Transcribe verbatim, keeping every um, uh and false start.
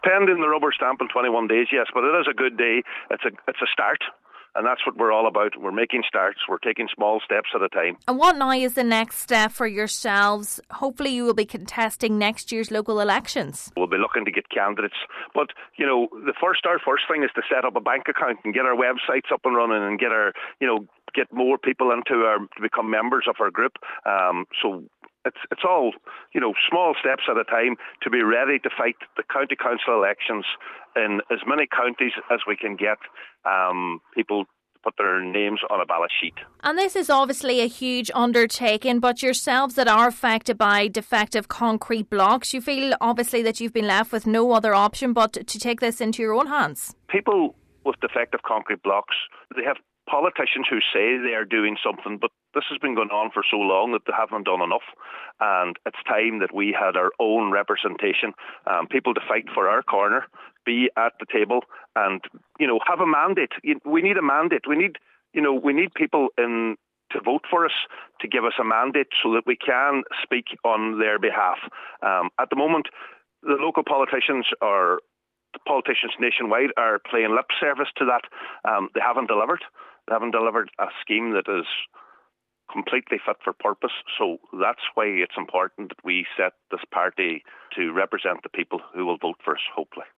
Pending the rubber stamp in twenty-one days, yes, but it is a good day. It's a it's a start. And that's what we're all about. We're making starts. We're taking small steps at a time. And what now is the next step for yourselves? Hopefully you will be contesting next year's local elections. We'll be looking to get candidates. But, you know, the first our first thing is to set up a bank account and get our websites up and running and get our, you know, get more people into our, to become members of our group. Um, so It's it's all, you know, small steps at a time to be ready to fight the county council elections in as many counties as we can get um, people to put their names on a ballot sheet. And this is obviously a huge undertaking, but yourselves that are affected by defective concrete blocks, you feel obviously that you've been left with no other option but to take this into your own hands. People with defective concrete blocks, they have politicians who say they are doing something, but this has been going on for so long that they haven't done enough. And it's time that we had our own representation, um, people to fight for our corner, be at the table and, you know, have a mandate. We need a mandate. We need, you know, we need people in to vote for us, to give us a mandate so that we can speak on their behalf. Um, at the moment, the local politicians are the politicians nationwide are playing lip service to that. Um, they haven't delivered. They haven't delivered a scheme that is completely fit for purpose. So that's why it's important that we set this party to represent the people who will vote for us, hopefully.